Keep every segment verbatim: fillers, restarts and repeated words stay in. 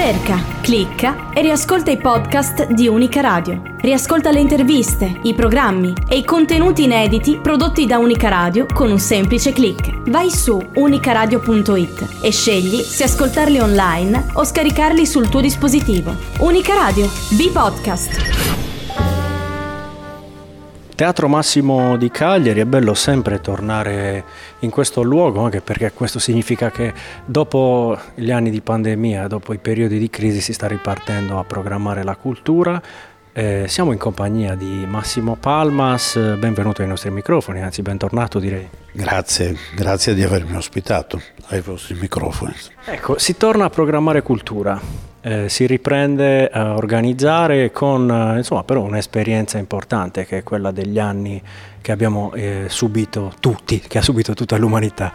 Cerca, clicca e riascolta i podcast di Unica Radio. Riascolta le interviste, i programmi e i contenuti inediti prodotti da Unica Radio con un semplice click. Vai su unicaradio punto it e scegli se ascoltarli online o scaricarli sul tuo dispositivo. Unica Radio, B-Podcast. Teatro Massimo di Cagliari, è bello sempre tornare in questo luogo, anche perché questo significa che dopo gli anni di pandemia, dopo i periodi di crisi, si sta ripartendo a programmare la cultura. Eh, siamo in compagnia di Massimo Palmas, benvenuto ai nostri microfoni, anzi bentornato direi. Grazie, grazie di avermi ospitato ai vostri microfoni. Ecco, si torna a programmare cultura. Eh, si riprende a organizzare con eh, insomma però un'esperienza importante che è quella degli anni che abbiamo eh, subito tutti, che ha subito tutta l'umanità.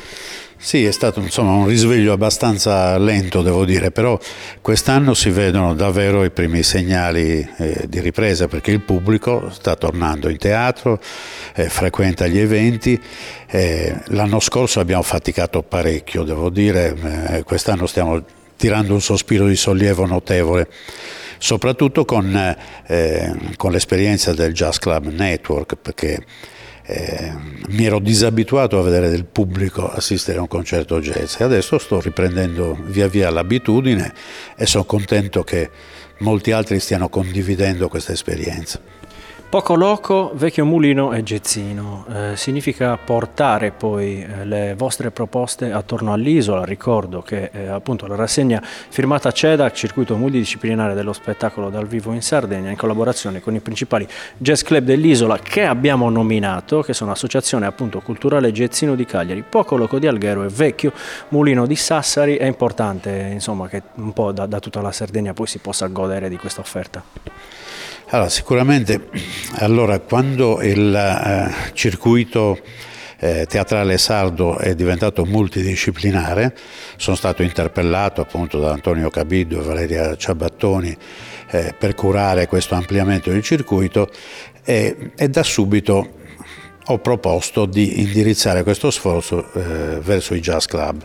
Sì, è stato insomma un risveglio abbastanza lento, devo dire, però quest'anno si vedono davvero i primi segnali eh, di ripresa, perché il pubblico sta tornando in teatro, eh, frequenta gli eventi. Eh, l'anno scorso abbiamo faticato parecchio, devo dire, eh, quest'anno stiamo tirando un sospiro di sollievo notevole, soprattutto con, eh, con l'esperienza del Jazz Club Network, perché eh, mi ero disabituato a vedere del pubblico assistere a un concerto jazz e adesso sto riprendendo via via l'abitudine e sono contento che molti altri stiano condividendo questa esperienza. Poco loco, vecchio mulino e jazzino, eh, significa portare poi eh, le vostre proposte attorno all'isola. Ricordo che eh, appunto la rassegna firmata C E D A C, circuito multidisciplinare dello spettacolo dal vivo in Sardegna, in collaborazione con i principali jazz club dell'isola che abbiamo nominato, che sono Associazione appunto Culturale Jazzino di Cagliari, Poco Loco di Alghero e Vecchio Mulino di Sassari. È importante insomma che un po' da, da tutta la Sardegna poi si possa godere di questa offerta. Allora, sicuramente, allora, quando il eh, circuito eh, teatrale sardo è diventato multidisciplinare, sono stato interpellato appunto da Antonio Cabido e Valeria Ciabattoni eh, per curare questo ampliamento del circuito e, e da subito ho proposto di indirizzare questo sforzo eh, verso i jazz club.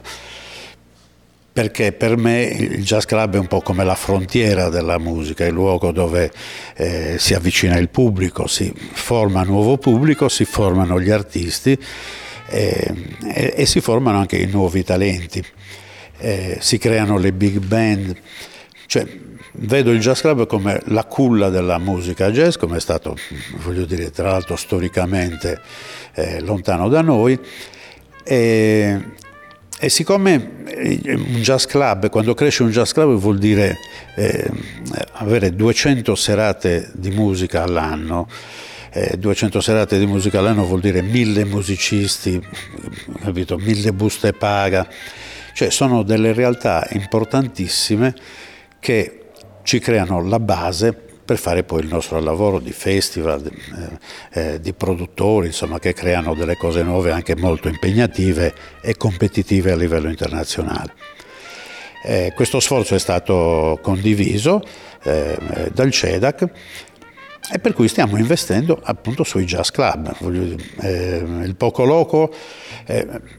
Perché per me il jazz club è un po' come la frontiera della musica, il luogo dove eh, si avvicina il pubblico, si forma nuovo pubblico, si formano gli artisti eh, e, e si formano anche i nuovi talenti, eh, si creano le big band. Cioè, vedo il jazz club come la culla della musica jazz, come è stato, voglio dire, tra l'altro storicamente eh, lontano da noi. E, E siccome un jazz club, quando cresce un jazz club vuol dire eh, avere duecento serate di musica all'anno, eh, duecento serate di musica all'anno vuol dire mille musicisti, capito? Mille buste paga, cioè sono delle realtà importantissime che ci creano la base per fare poi il nostro lavoro di festival, eh, eh, di produttori, insomma, che creano delle cose nuove anche molto impegnative e competitive a livello internazionale. Eh, questo sforzo è stato condiviso eh, dal C E D A C e per cui stiamo investendo appunto sui jazz club. Voglio dire, eh, il Poco Loco eh,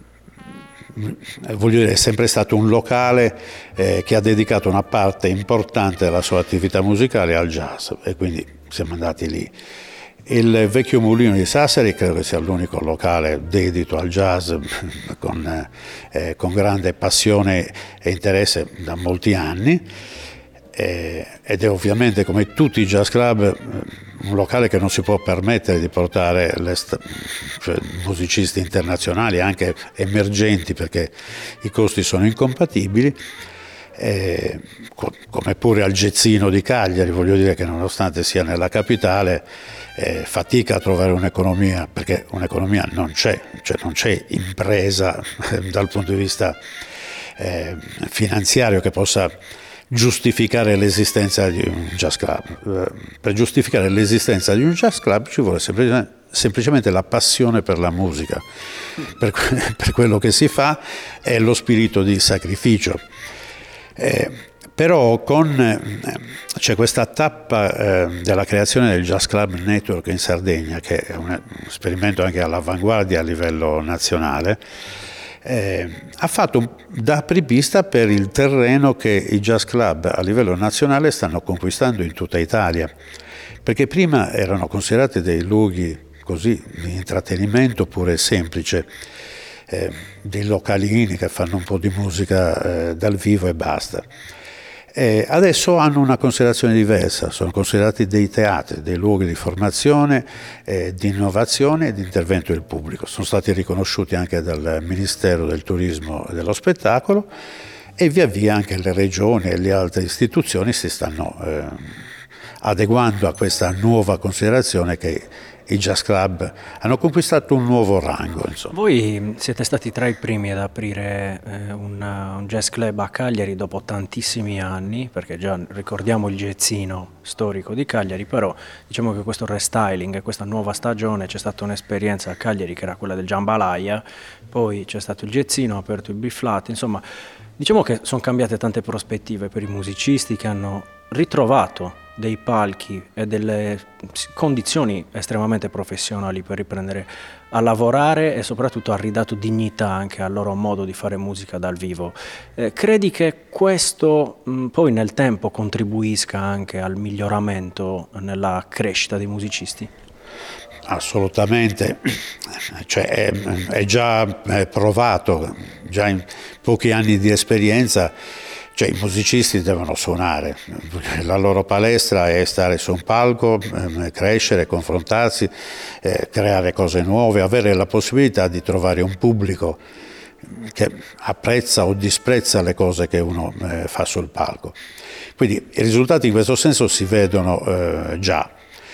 voglio dire, è sempre stato un locale eh, che ha dedicato una parte importante della sua attività musicale al jazz e quindi siamo andati lì. Il Vecchio Mulino di Sassari credo che sia l'unico locale dedito al jazz con, eh, con grande passione e interesse da molti anni eh, ed è ovviamente, come tutti i jazz club, un locale che non si può permettere di portare le st- cioè, musicisti internazionali, anche emergenti, perché i costi sono incompatibili, eh, co- come pure al Jazzino di Cagliari, voglio dire che nonostante sia nella capitale, eh, fatica a trovare un'economia, perché un'economia non c'è, cioè non c'è impresa eh, dal punto di vista eh, finanziario che possa giustificare l'esistenza di un jazz club. Per giustificare l'esistenza di un jazz club ci vuole semplicemente, semplicemente la passione per la musica, per, per quello che si fa e lo spirito di sacrificio. Eh, però con, eh, c'è questa tappa eh, della creazione del Jazz Club Network in Sardegna, che è un esperimento anche all'avanguardia a livello nazionale, eh, ha fatto da apripista per il terreno che i jazz club a livello nazionale stanno conquistando in tutta Italia, perché prima erano considerati dei luoghi così di intrattenimento pure semplice, eh, dei localini che fanno un po' di musica eh, dal vivo e basta. E adesso hanno una considerazione diversa, sono considerati dei teatri, dei luoghi di formazione, eh, di innovazione e di intervento del pubblico. Sono stati riconosciuti anche dal Ministero del Turismo e dello Spettacolo e via via anche le regioni e le altre istituzioni si stanno eh, adeguando a questa nuova considerazione che i jazz club hanno conquistato un nuovo rango. Insomma. Voi siete stati tra i primi ad aprire eh, un, un jazz club a Cagliari dopo tantissimi anni, perché già ricordiamo il jazzino storico di Cagliari, però diciamo che questo restyling, questa nuova stagione, c'è stata un'esperienza a Cagliari che era quella del Jambalaya, poi c'è stato il jazzino, ha aperto il B-flat, insomma diciamo che sono cambiate tante prospettive per i musicisti che hanno ritrovato dei palchi e delle condizioni estremamente professionali per riprendere a lavorare e soprattutto ha ridato dignità anche al loro modo di fare musica dal vivo. Eh, credi che questo mh, poi nel tempo contribuisca anche al miglioramento nella crescita dei musicisti? Assolutamente, cioè, è, è già è provato, già in pochi anni di esperienza. Cioè, i musicisti devono suonare, la loro palestra è stare su un palco, eh, crescere, confrontarsi, eh, creare cose nuove, avere la possibilità di trovare un pubblico che apprezza o disprezza le cose che uno eh, fa sul palco. Quindi i risultati in questo senso si vedono eh, già,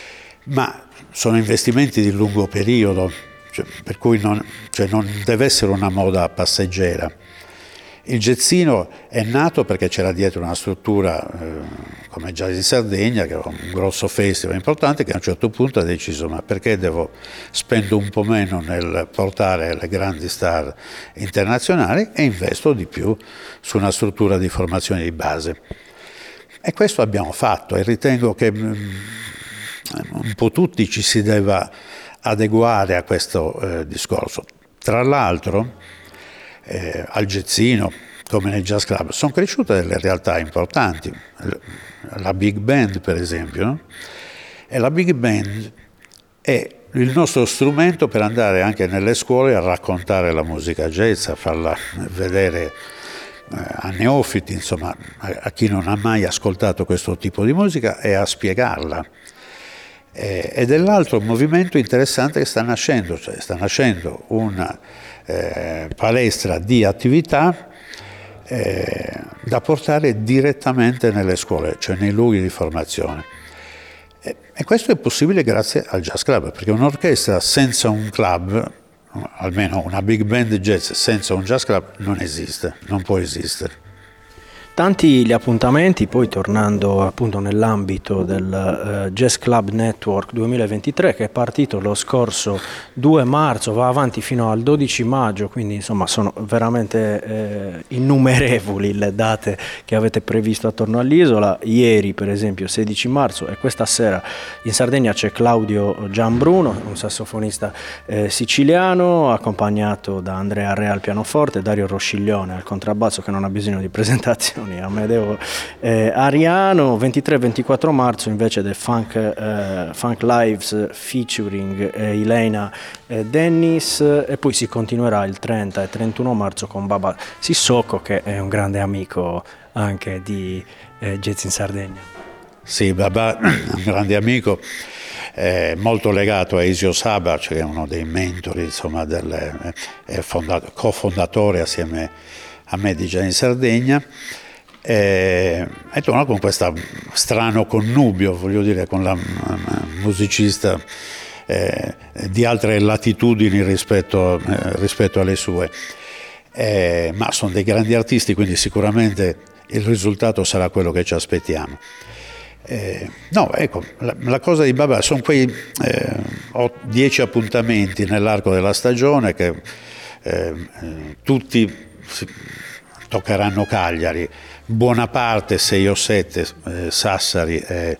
ma sono investimenti di lungo periodo, cioè, per cui non, cioè, non deve essere una moda passeggera. Il jazzino è nato perché c'era dietro una struttura eh, come Jazz in Sardegna, che era un grosso festival importante, che a un certo punto ha deciso ma perché devo spendo un po' meno nel portare le grandi star internazionali e investo di più su una struttura di formazione di base. E questo abbiamo fatto e ritengo che mh, un po' tutti ci si debba adeguare a questo eh, discorso. Tra l'altro Eh, al jazzino come nel jazz club sono cresciute delle realtà importanti, la big band per esempio, no? E la big band è il nostro strumento per andare anche nelle scuole a raccontare la musica jazz, a farla vedere eh, a neofiti, insomma a, a chi non ha mai ascoltato questo tipo di musica e a spiegarla. Eh, ed è l'altro movimento interessante che sta nascendo, cioè sta nascendo una Eh, palestra di attività eh, da portare direttamente nelle scuole, cioè nei luoghi di formazione. E, e questo è possibile grazie al jazz club, perché un'orchestra senza un club, almeno una big band jazz senza un jazz club, non esiste, non può esistere. Tanti gli appuntamenti, poi tornando appunto nell'ambito del uh, Jazz Club Network duemilaventitré che è partito lo scorso due marzo, va avanti fino al dodici maggio, quindi insomma sono veramente eh, innumerevoli le date che avete previsto attorno all'isola. Ieri per esempio sedici marzo e questa sera in Sardegna c'è Claudio Gianbruno, un sassofonista eh, siciliano, accompagnato da Andrea Re al pianoforte, Dario Rosciglione al contrabbasso, che non ha bisogno di presentazioni, Amedeo eh, Ariano. Ventitré ventiquattro marzo invece del Funk, eh, Funk Lives featuring eh, Elena eh, Dennis, e poi si continuerà il trenta e trentuno marzo con Baba Sissoko, che è un grande amico anche di eh, Jazz in Sardegna. Sì, Baba è un grande amico, eh, molto legato a Isio Sabac, che è uno dei mentori, insomma, del, è fondato, cofondatore assieme a me di Jazz in Sardegna. E, e torna con questo strano connubio, voglio dire, con la uh, musicista eh, di altre latitudini rispetto, eh, rispetto alle sue, eh, ma sono dei grandi artisti, quindi sicuramente il risultato sarà quello che ci aspettiamo. Eh, no, ecco, la, la cosa di Baba sono quei eh, ho dieci appuntamenti nell'arco della stagione che eh, tutti si, toccheranno Cagliari, buona parte, sei o sette, eh, Sassari e,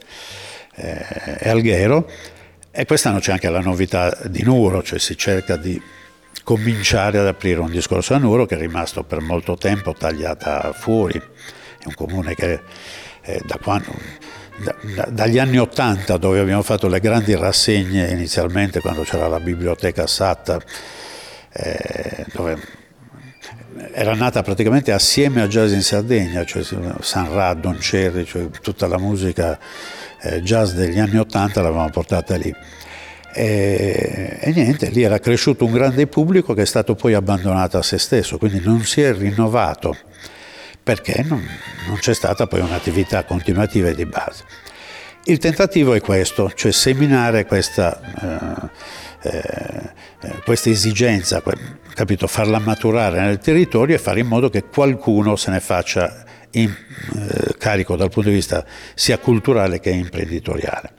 e, e Alghero, e quest'anno c'è anche la novità di Nuoro, cioè si cerca di cominciare ad aprire un discorso a Nuoro, che è rimasto per molto tempo tagliata fuori. È un comune che eh, da quando, da, da, dagli anni Ottanta, dove abbiamo fatto le grandi rassegne inizialmente quando c'era la biblioteca Satta, eh, dove era nata praticamente assieme a Jazz in Sardegna, cioè San Ra, Don Cherry, cioè tutta la musica eh, jazz degli anni Ottanta l'avevamo portata lì. E, e niente, lì era cresciuto un grande pubblico che è stato poi abbandonato a se stesso, quindi non si è rinnovato perché non, non c'è stata poi un'attività continuativa e di base. Il tentativo è questo, cioè seminare questa, eh, eh, questa esigenza, capito, farla maturare nel territorio e fare in modo che qualcuno se ne faccia in, eh, carico dal punto di vista sia culturale che imprenditoriale.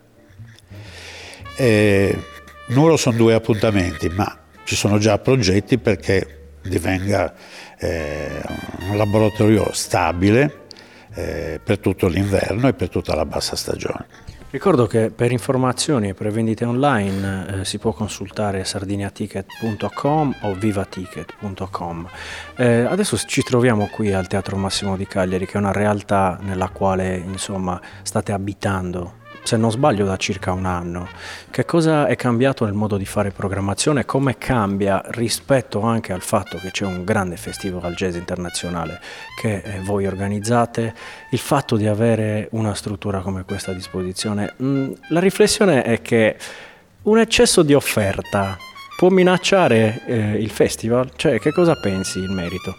Eh, Nuoro sono due appuntamenti, ma ci sono già progetti perché divenga eh, un laboratorio stabile eh, per tutto l'inverno e per tutta la bassa stagione. Ricordo che per informazioni e prevendite online eh, si può consultare sardiniaticket punto com o vivaticket punto com. Eh, adesso ci troviamo qui al Teatro Massimo di Cagliari, che è una realtà nella quale insomma state abitando, se non sbaglio, da circa un anno. Che cosa è cambiato nel modo di fare programmazione? Come cambia rispetto anche al fatto che c'è un grande festival jazz internazionale che eh, voi organizzate, il fatto di avere una struttura come questa a disposizione? Mm, la riflessione è che un eccesso di offerta può minacciare eh, il festival? Cioè, che cosa pensi in merito?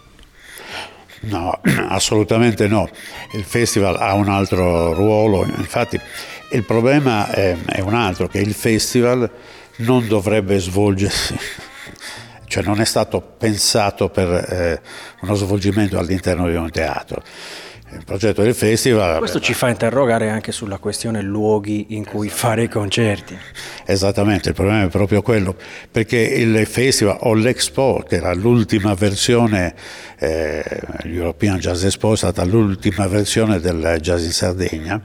No, assolutamente no. Il festival ha un altro ruolo, infatti il problema è, è un altro, che il festival non dovrebbe svolgersi, cioè non è stato pensato per eh, uno svolgimento all'interno di un teatro. Il progetto del festival... Questo ci fa interrogare anche sulla questione luoghi in cui fare i concerti. Esattamente, il problema è proprio quello, perché il festival o l'Expo, che era l'ultima versione, eh, l'European Jazz Expo è stata l'ultima versione del Jazz in Sardegna,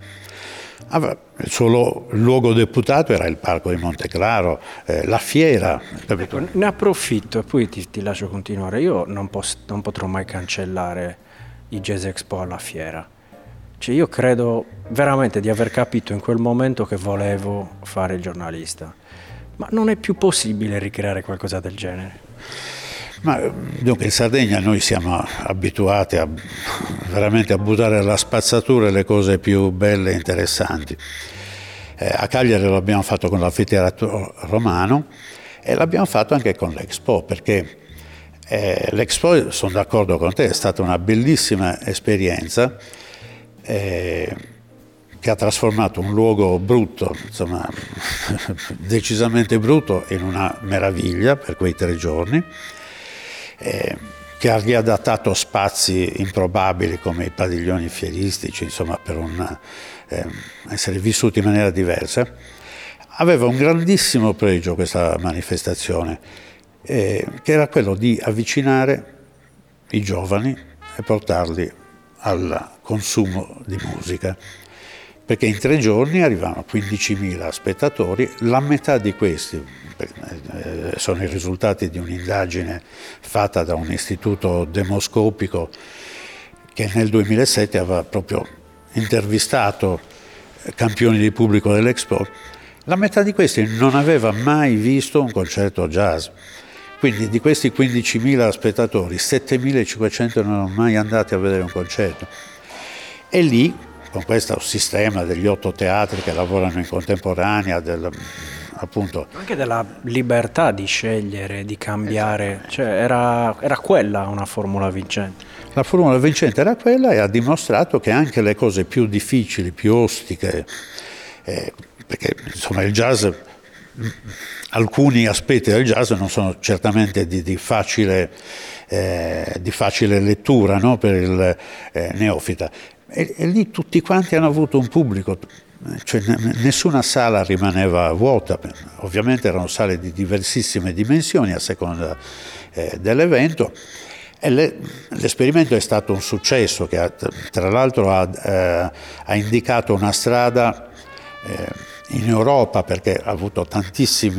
il suo luogo deputato era il Parco di Monteclaro, eh, la fiera. Ecco, ne approfitto e poi ti, ti lascio continuare. Io non, posso, non potrò mai cancellare i Jazz Expo alla fiera. Cioè, io credo veramente di aver capito in quel momento che volevo fare il giornalista, ma non è più possibile ricreare qualcosa del genere. Ma dunque in Sardegna noi siamo abituati a veramente a buttare alla spazzatura le cose più belle e interessanti. Eh, a Cagliari lo abbiamo fatto con l'Anfiteatro Romano e l'abbiamo fatto anche con l'Expo, perché eh, l'Expo, sono d'accordo con te, è stata una bellissima esperienza eh, che ha trasformato un luogo brutto, insomma decisamente brutto, in una meraviglia per quei tre giorni. Eh, che ha riadattato spazi improbabili come i padiglioni fieristici, insomma, per un, eh, essere vissuti in maniera diversa. Aveva un grandissimo pregio questa manifestazione, eh, che era quello di avvicinare i giovani e portarli al consumo di musica, perché in tre giorni arrivavano quindicimila spettatori, la metà di questi sono i risultati di un'indagine fatta da un istituto demoscopico che nel duemilasette aveva proprio intervistato campioni di pubblico dell'Expo. La metà di questi non aveva mai visto un concerto jazz, quindi di questi quindicimila spettatori settemilacinquecento non erano mai andati a vedere un concerto. E lì, con questo sistema degli otto teatri che lavorano in contemporanea, del, appunto, anche della libertà di scegliere, di cambiare, cioè era, era quella una formula vincente. La formula vincente era quella e ha dimostrato che anche le cose più difficili, più ostiche, eh, perché insomma il jazz, alcuni aspetti del jazz non sono certamente di, di, facile, eh, di facile lettura, no, per il eh, neofita. E, e lì tutti quanti hanno avuto un pubblico, cioè nessuna sala rimaneva vuota, ovviamente erano sale di diversissime dimensioni a seconda eh, dell'evento, e le, l'esperimento è stato un successo che ha, tra l'altro ha, eh, ha indicato una strada eh, in Europa, perché ha avuto tantissimi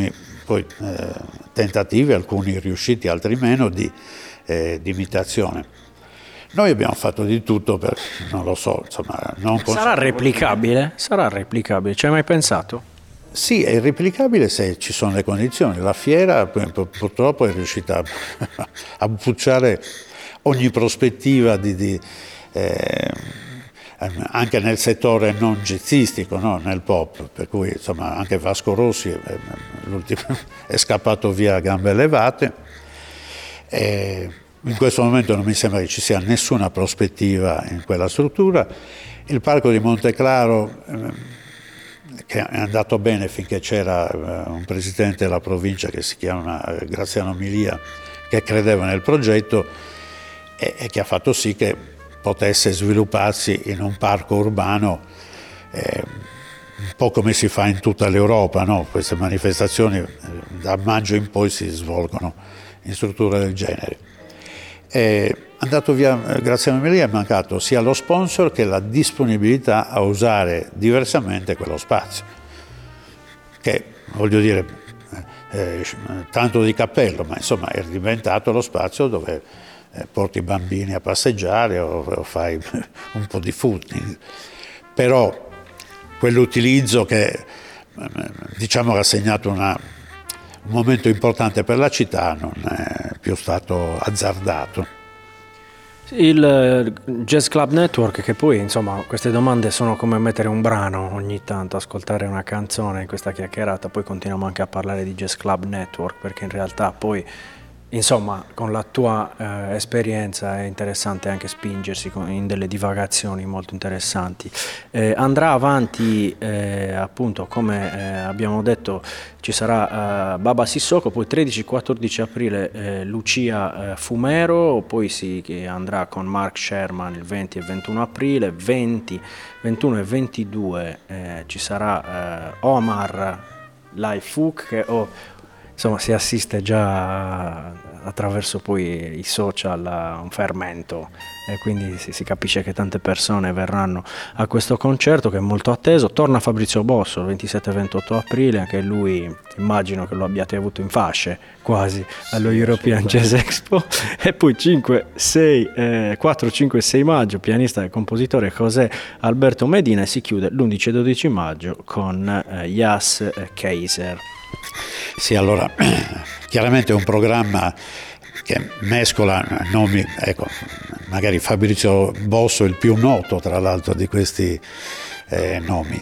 poi eh, tentativi, alcuni riusciti, altri meno, di, eh, di imitazione. Noi abbiamo fatto di tutto per, non lo so, insomma... Non Sarà replicabile? Sarà replicabile, ci hai mai pensato? Sì, è replicabile se ci sono le condizioni. La fiera purtroppo è riuscita a bucciare ogni prospettiva di... di eh, anche nel settore non jazzistico, no? Nel pop, per cui insomma anche Vasco Rossi l'ultimo, è scappato via a gambe levate. E in questo momento non mi sembra che ci sia nessuna prospettiva in quella struttura. Il parco di Monteclaro, che è andato bene finché c'era un presidente della provincia che si chiama Graziano Milia, che credeva nel progetto e, e che ha fatto sì che potesse svilupparsi in un parco urbano, eh, un po' come si fa in tutta l'Europa, no? Queste manifestazioni eh, da maggio in poi si svolgono in strutture del genere. È andato via eh, Graziano Milia, è mancato sia lo sponsor che la disponibilità a usare diversamente quello spazio, che voglio dire, eh, tanto di cappello, ma insomma è diventato lo spazio dove porti i bambini a passeggiare o, o fai un po' di footing. Però quell'utilizzo che diciamo che ha segnato una, un momento importante per la città non è più stato azzardato. Il Jazz Club Network, che poi insomma queste domande sono come mettere un brano ogni tanto, ascoltare una canzone in questa chiacchierata, poi continuiamo anche a parlare di Jazz Club Network, perché in realtà poi insomma, con la tua eh, esperienza è interessante anche spingersi con, in delle divagazioni molto interessanti. Eh, andrà avanti, eh, appunto, come eh, abbiamo detto, ci sarà eh, Baba Sissoko, poi tredici quattordici aprile eh, Lucia eh, Fumero, poi si andrà con Mark Sherman il venti e ventuno aprile, venti, ventuno e ventidue eh, ci sarà eh, Omar Live Fook, che oh, insomma si assiste già attraverso poi i social a un fermento e quindi si, si capisce che tante persone verranno a questo concerto che è molto atteso. Torna Fabrizio Bosso il ventisette e ventotto aprile, anche lui immagino che lo abbiate avuto in fasce quasi allo European Jazz Expo. E poi cinque, sei, eh, quattro, cinque e sei maggio pianista e compositore José Alberto Medina, e si chiude l'undici e dodici maggio con eh, Yas Kaiser. Sì, allora, chiaramente è un programma che mescola nomi, ecco, magari Fabrizio Bosso è il più noto tra l'altro di questi eh, nomi.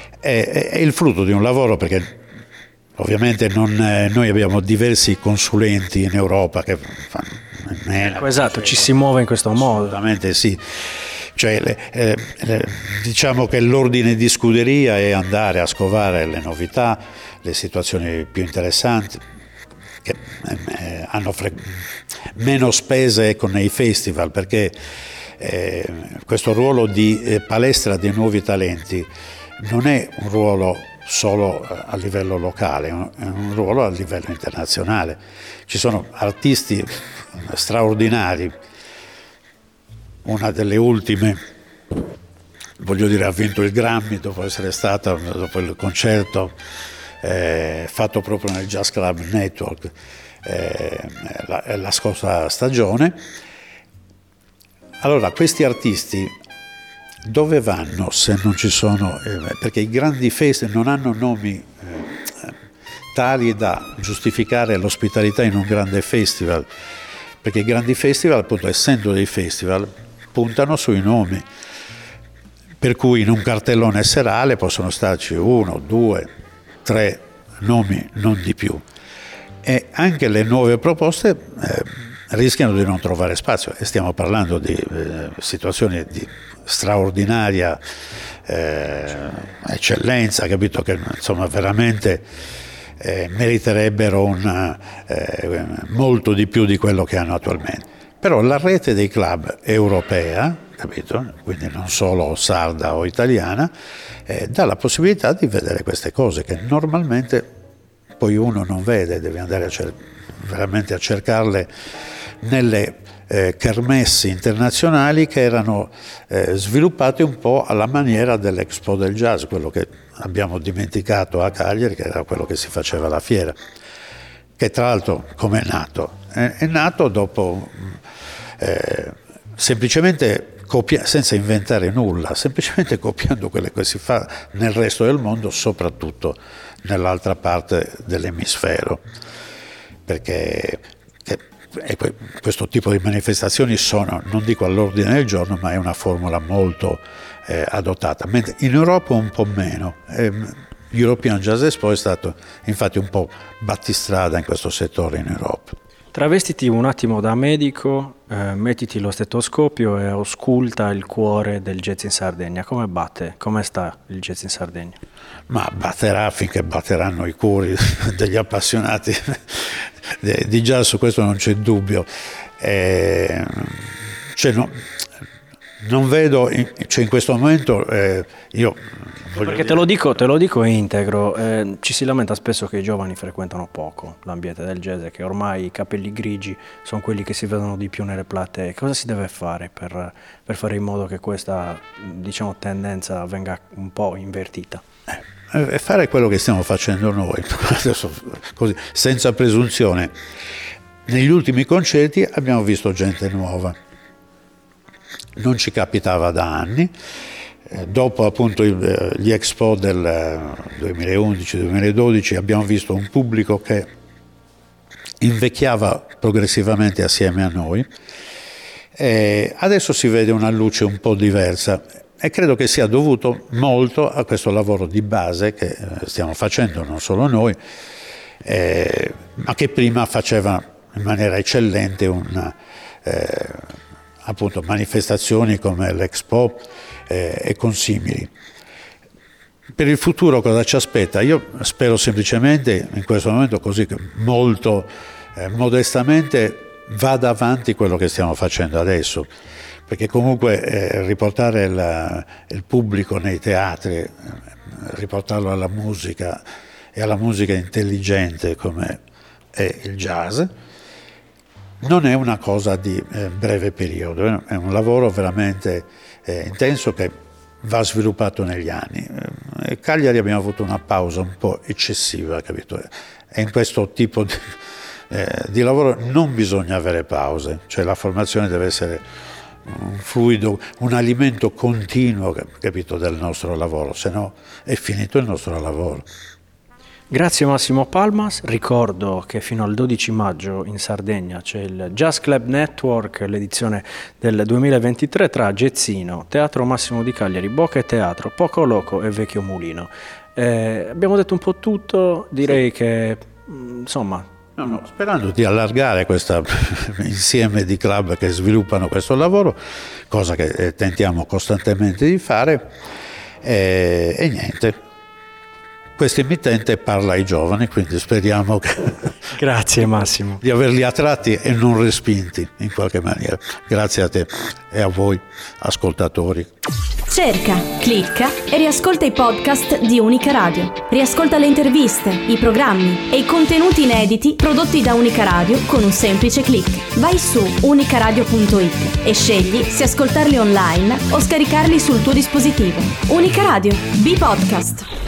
È, è il frutto di un lavoro, perché ovviamente non, eh, noi abbiamo diversi consulenti in Europa che fanno... Ecco, esatto, ci si muove in questo modo. Assolutamente sì. Cioè, le, eh, le, diciamo che l'ordine di scuderia è andare a scovare le novità, le situazioni più interessanti, che eh, hanno fre- meno spese, ecco, nei festival, perché eh, questo ruolo di eh, palestra dei nuovi talenti non è un ruolo solo a livello locale, è un ruolo a livello internazionale. Ci sono artisti straordinari. Una delle ultime, voglio dire, ha vinto il Grammy dopo essere stata, dopo il concerto eh, fatto proprio nel Jazz Club Network eh, la, la scorsa stagione. Allora, questi artisti dove vanno se non ci sono, eh, perché i grandi festival non hanno nomi eh, tali da giustificare l'ospitalità in un grande festival, perché i grandi festival, appunto, essendo dei festival, puntano sui nomi, per cui in un cartellone serale possono starci uno, due, tre nomi, non di più, e anche le nuove proposte eh, rischiano di non trovare spazio, e stiamo parlando di eh, situazioni di straordinaria eh, eccellenza, capito, che insomma veramente eh, meriterebbero una, eh, molto di più di quello che hanno attualmente. Però la rete dei club europea, capito? Quindi non solo sarda o italiana, eh, dà la possibilità di vedere queste cose che normalmente poi uno non vede, deve andare a cer- veramente a cercarle nelle eh, kermessi internazionali che erano eh, sviluppate un po' alla maniera dell'Expo del Jazz, quello che abbiamo dimenticato a Cagliari, che era quello che si faceva alla fiera. che tra l'altro come è nato? È, è nato dopo eh, semplicemente copia, senza inventare nulla, semplicemente copiando quello che si fa nel resto del mondo, soprattutto nell'altra parte dell'emisfero, perché che, e questo tipo di manifestazioni sono, non dico all'ordine del giorno, ma è una formula molto eh, adottata, mentre in Europa un po' meno. Eh, European Jazz Expo è stato infatti un po' battistrada in questo settore in Europa. Travestiti un attimo da medico, eh, mettiti lo stetoscopio e ausculta il cuore del jazz in Sardegna. Come batte? Come sta il jazz in Sardegna? Ma batterà finché batteranno i cuori degli appassionati di jazz, su questo non c'è dubbio. Eh, cioè no, non vedo, cioè in questo momento eh, io... Perché te lo dico, te lo dico integro, eh, ci si lamenta spesso che i giovani frequentano poco l'ambiente del jazz e che ormai i capelli grigi sono quelli che si vedono di più nelle platee. Cosa si deve fare per, per fare in modo che questa, diciamo, tendenza venga un po' invertita? Eh, fare quello che stiamo facendo noi, adesso, così, senza presunzione. Negli ultimi concerti abbiamo visto gente nuova, non ci capitava da anni. Dopo appunto gli Expo del duemilaundici duemiladodici abbiamo visto un pubblico che invecchiava progressivamente assieme a noi, e adesso si vede una luce un po' diversa e credo che sia dovuto molto a questo lavoro di base che stiamo facendo non solo noi, eh, ma che prima faceva in maniera eccellente una, eh, appunto manifestazioni come l'Expo eh, e consimili. Per il futuro cosa ci aspetta? Io spero semplicemente in questo momento, così che molto eh, modestamente vada avanti quello che stiamo facendo adesso, perché comunque eh, riportare il, il pubblico nei teatri, eh, riportarlo alla musica e alla musica intelligente come è il jazz, non è una cosa di eh, breve periodo, eh? È un lavoro veramente eh, intenso che va sviluppato negli anni. A Cagliari abbiamo avuto una pausa un po' eccessiva, capito? E in questo tipo di, eh, di lavoro non bisogna avere pause, cioè la formazione deve essere un fluido, un alimento continuo, capito, del nostro lavoro, se no è finito il nostro lavoro. Grazie Massimo Palmas, ricordo che fino al dodici maggio in Sardegna c'è il Jazz Club Network, l'edizione del duemilaventitré tra Gezzino, Teatro Massimo di Cagliari, Boca e Teatro, Poco Loco e Vecchio Mulino. Eh, abbiamo detto un po' tutto, direi sì. che insomma... No, no, sperando di allargare questo insieme di club che sviluppano questo lavoro, cosa che tentiamo costantemente di fare, e, e niente. Questo emittente parla ai giovani, quindi speriamo che Grazie Massimo. di averli attratti e non respinti in qualche maniera. Grazie a te e a voi ascoltatori. Cerca, clicca e riascolta i podcast di Unica Radio. Riascolta le interviste, i programmi e i contenuti inediti prodotti da Unica Radio con un semplice click. Vai su unicaradio punto it e scegli se ascoltarli online o scaricarli sul tuo dispositivo. Unica Radio, B-Podcast.